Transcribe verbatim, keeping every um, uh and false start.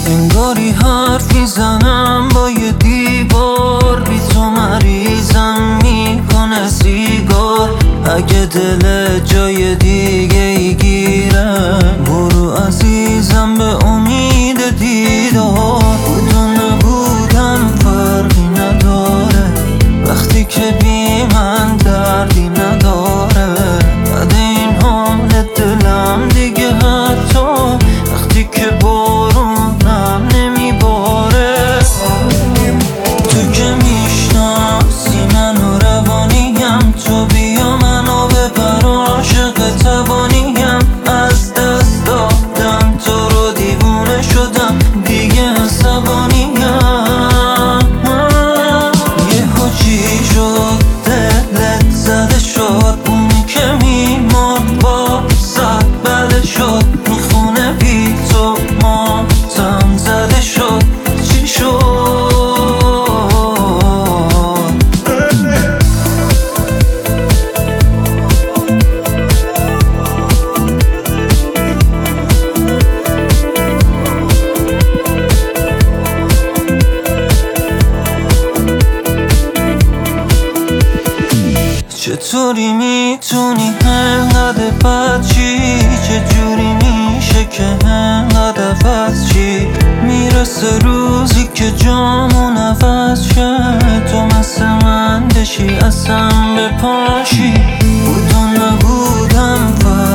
انگاری حرف میزنم با یه دیوار، بی تو مریضم میکنه سیگار. اگه دل جای دیگه ای گیره، برو عزیزم به امید دیدار. بود و نبودم فرقی نداره، وقتی که بی من دردی نداره. بعد این حال دلم دیگه حتی وقتی که بارونم نمیباره. تو که میشناسی منو روانیم، تو بیا منو ببر عاشق توانیم. از دست دادم تو رو دیوونه شدم دیگه عصبانیم. یهو چی شد دلت زده شد، اونی که میمون با صد بله شد. میخونه بی تو ماتم زده شد، چی شد؟ چطوری میتونی انقدر بد چی؟ چجوری میشه که انقدر عوض چی؟ میرسه روزی که جامون عوض شه، تو مثل من بشی اصلا بپاشی. بود و نبودم